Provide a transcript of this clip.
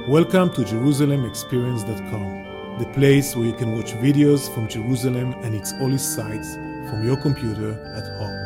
Welcome to JerusalemExperience.com, the place where you can watch videos from Jerusalem and its holy sites from your computer at home.